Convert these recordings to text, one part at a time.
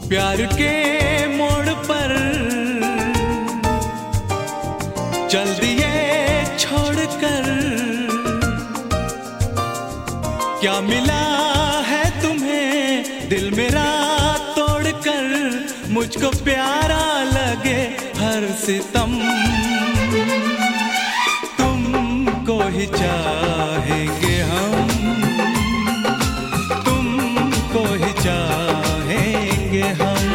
प्यार के मोड़ पर चल दिए छोड़कर, क्या मिला है तुम्हें दिल मेरा तोड़कर, मुझको प्यारा लगे हर सितम, तुमको ही चाहेंगे हम, तुमको ही चाहेंगे हम,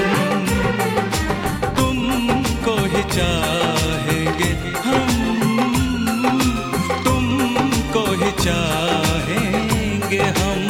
तुमको ही चाहेंगे हम, तुमको ही चाहेंगे हम।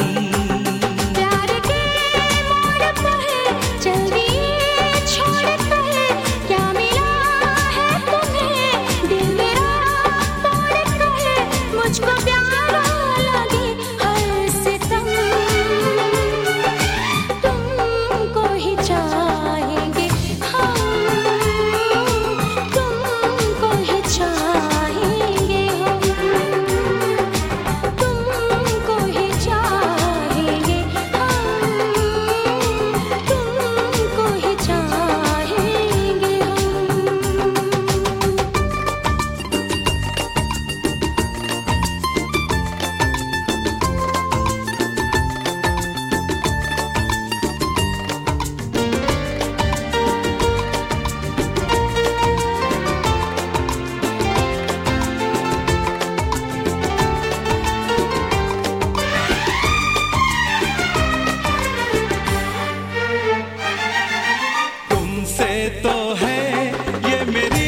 तो है ये मेरी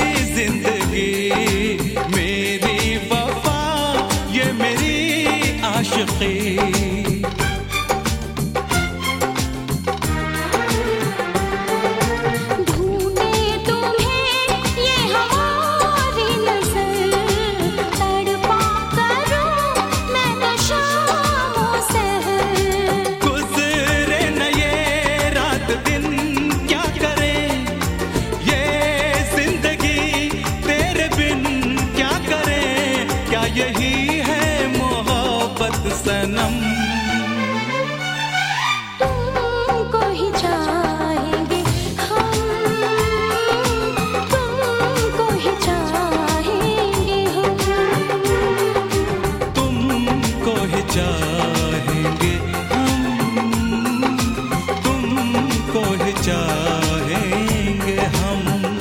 जिंदगी, मेरी वफा, ये मेरी आशिकी। यही है मोहब्बत सनम, तुमको ही चाहेंगे हम, तुमको ही चाहेंगे हम, तुमको ही चाहेंगे हम, तुमको ही चाहेंगे हम।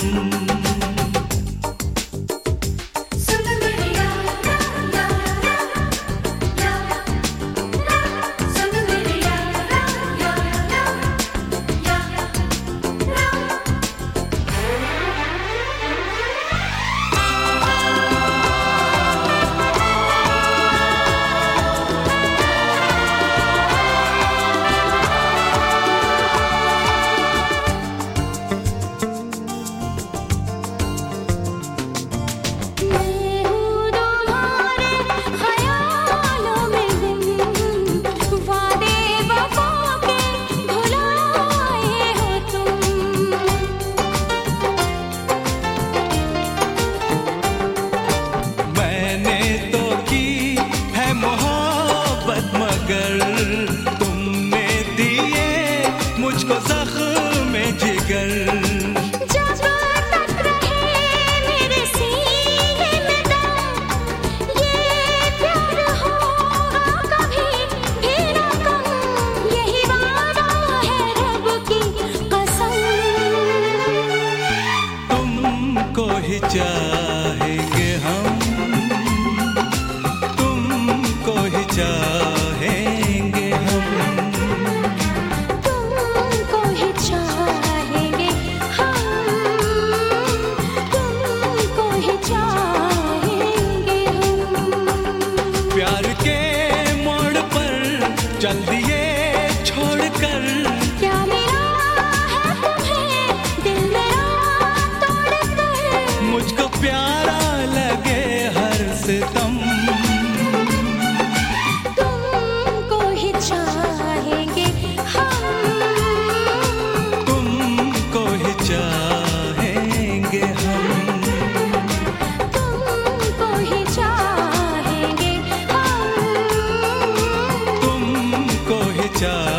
तुमने दिए मुझको ज़ख्म जिगर, जब तक रहे मेरे सीने में दम, ये प्यार होगा कभी भी ना कम, यही वादा है रब की कसम, तुमको ही चाहेंगे हम, तुमको ही चाहेंगे हम, तुमको ही चाहेंगे हम, तुमको ही चाहेंगे हम। प्यार के मोड़ पर चल दिए छोड़कर, क्या मिला है तुम्हें दिल मेरा तोड़कर, मुझको प्यारा लगे हर सितम, तुमको ही चाहेंगे हम, तुमको ही चाहेंगे हम, तुमको ही चाहेंगे हम, तुमको ही चाहेंगे।